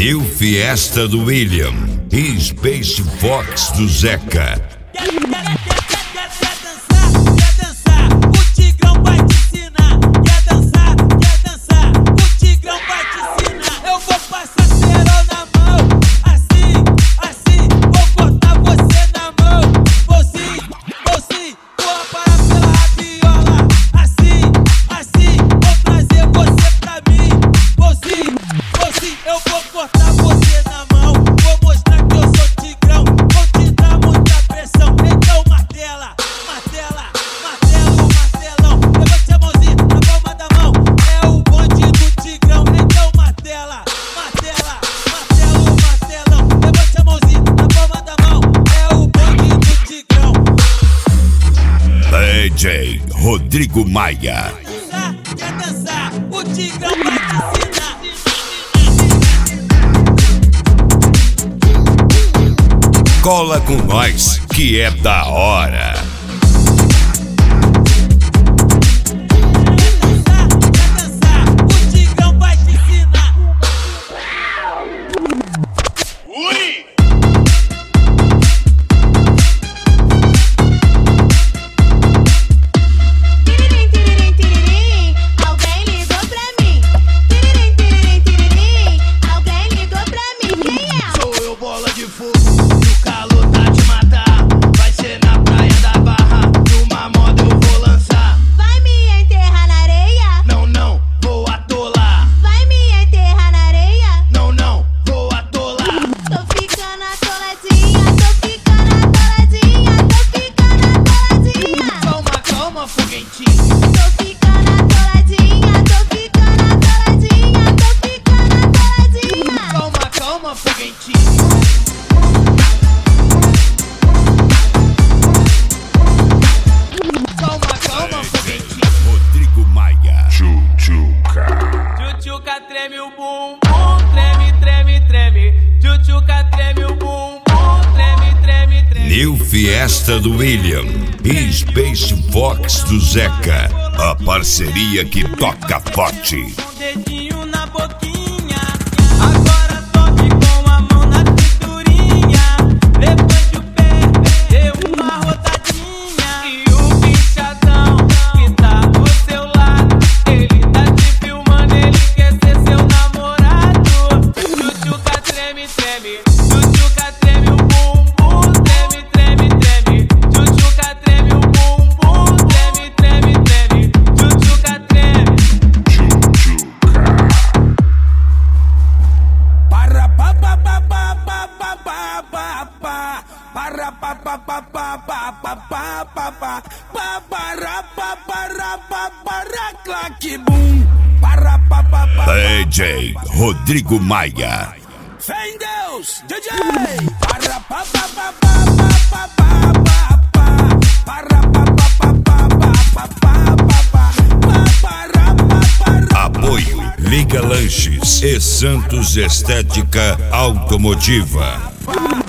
New Fiesta do William e Space Fox do Zeca. DJ Rodrigo Maia. Quer dançar? O Tigrão vai te ensinar. Cola com nós que é da hora. Rodrigo Maia. Tchutchuca treme o bumbum, treme, treme, treme. Tchutchuca treme o bumbum, treme, treme, treme. New Fiesta do William e Space Fox do Zeca. A parceria que toca forte. Dedinho na boquinha, agora toque com a mão na cinturinha. Levante o pé, dê uma rodadinha. E o bichadão que tá do seu lado, ele tá te filmando, ele quer ser seu namorado. Tchutchuca treme, treme, tchutchuca treme o bumbum, treme, treme, treme. Tchutchuca treme o bumbum, treme, treme, treme. Tchutchuca treme. Para pa pa pa pa pa pa pa pa pa. Para pa pa pa pa pa pa pa pa pa. Pa para pa para pa para claque bum. Para pa pa pa. DJ Rodrigo Maia. Fé em Deus, DJ. Para pa pa pa pa pa pa pa pa. Para pa pa pa pa pa pa pa pa. Para pa para. Apoio Liga Lanches e Santos Estética Automotiva.